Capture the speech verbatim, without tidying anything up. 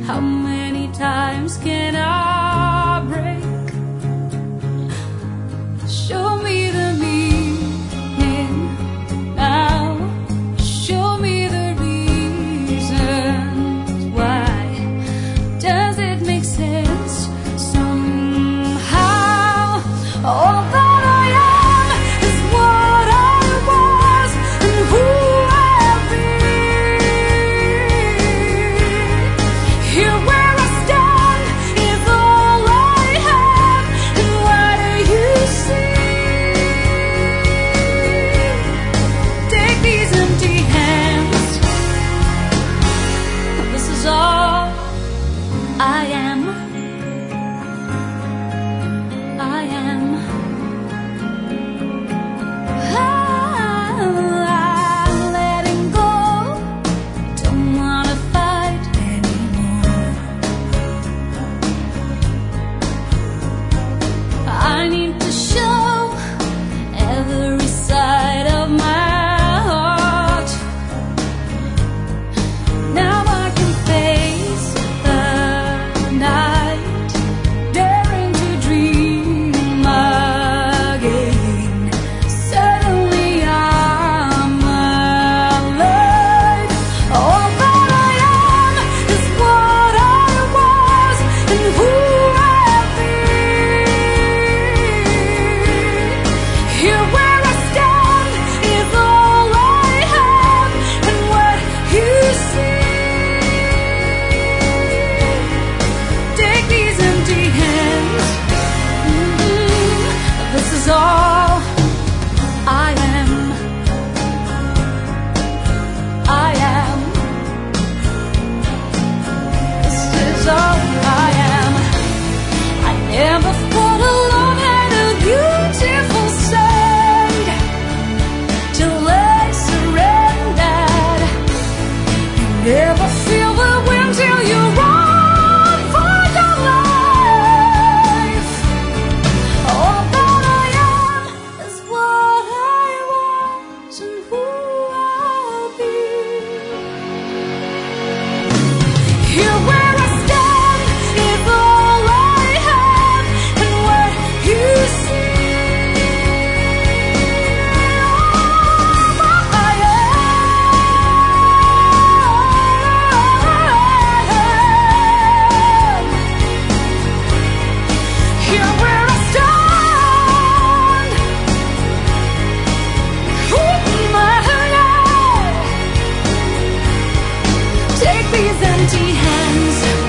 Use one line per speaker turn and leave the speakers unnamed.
How many times can I break? Show me the meaning now. Show me the reasons why. Does it make sense somehow? All that I am is what I was and who I'll be. Here where I stand is all I have, and what do you see? Take these empty hands. This is all I am. I am. I'm letting go. Don't wanna fight anymore. I need to show every side of my heart. Now I can face the night, daring to dream again. Suddenly I'm alive. All that I am is what I was and who I'll be. Here where I stand is all I have, and what you see. Take these empty hands. Mm, This is all I am. I am. This is all I am. I never thought a love had a beautiful side till I surrendered. You never feel the wind till you run for your life. All that I am is what I was and who I'll be. Here where I stand is all I have, and what you see. All I am. Here where I stand. Oh my God. Take these empty hands.